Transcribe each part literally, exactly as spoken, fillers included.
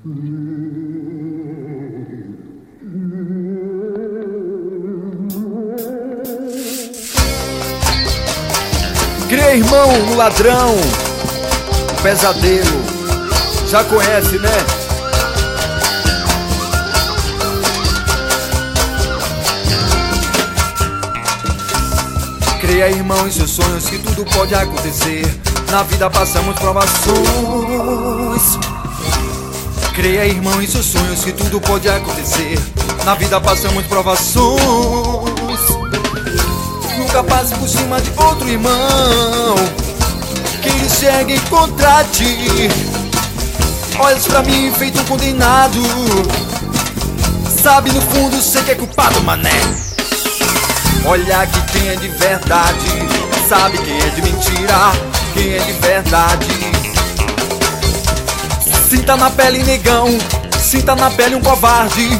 Cria irmão no ladrão, pesadelo, já conhece, né? Creia, irmão, em seus sonhos que tudo pode acontecer. Na vida passamos provações. Creia, irmão, em seus sonhos que tudo pode acontecer. Na vida passamos provações. Nunca passe por cima de outro irmão, que ele segue contra ti. Olhas pra mim feito um condenado, sabe no fundo sei que é culpado, mané. Olha que quem é de verdade sabe quem é de mentira, quem é de verdade. Sinta na pele, negão, sinta na pele um covarde.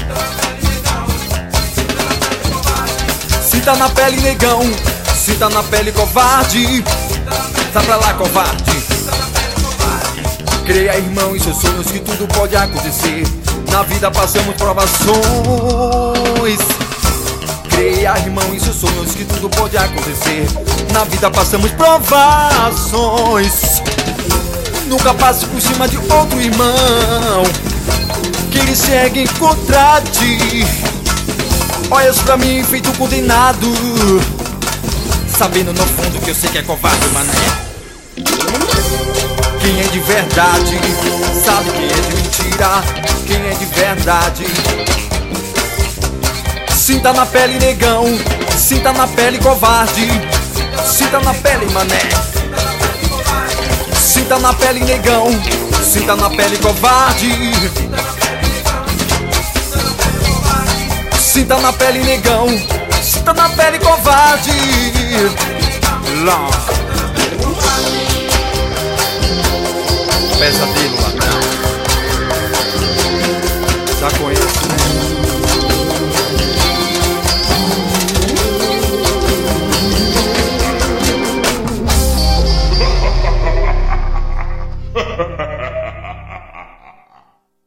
Sinta na pele, negão, sinta na pele, covarde. Sai pra lá, covarde. Creia, irmão, em seus sonhos que tudo pode acontecer. Na vida passamos provações. Creia, irmão, em seus sonhos que tudo pode acontecer. Na vida passamos provações. Nunca passe por cima de outro irmão, que ele segue contra ti. Olhas pra mim feito condenado, sabendo no fundo que eu sei que é covarde, mané. Quem é de verdade sabe quem é de mentira, quem é de verdade. Sinta na pele, negão, sinta na pele, covarde. Sinta na pele, mané. Sinta na pele, negão, sinta na pele, covarde. Sinta na pele, negão, sinta na pele, covarde. Pesadelo.